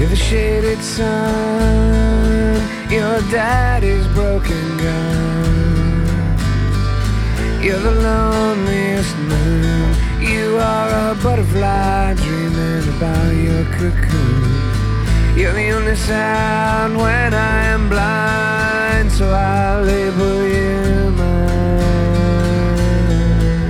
You're the shaded sun, your daddy's broken gun. You're the loneliest moon, you are a butterfly dreaming about your cocoon. You're the only sound when I am blind, so I'll label you mine.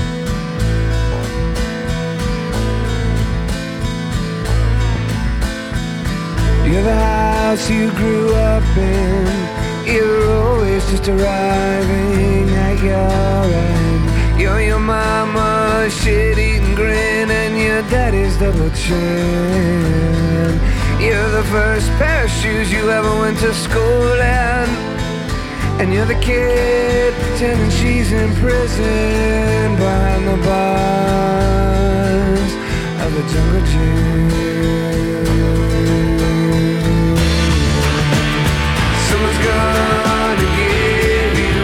You're the house you grew up in, you're always just arriving at your end. You're your mama's shit-eating grin and your daddy's double chin. You're the first pair of shoes you ever went to school in, and you're the kid pretending she's in prison behind the bars of the jungle gym. Someone's gonna give you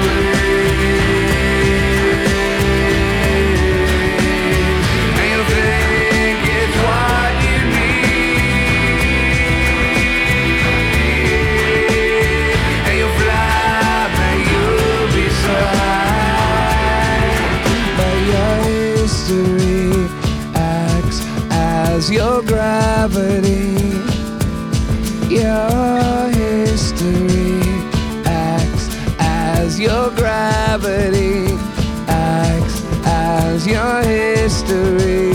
wings, and you'll think it's what you need, and you'll fly, but you'll be so high. But your history acts as your gravity. Your history acts as your gravity, acts as your history.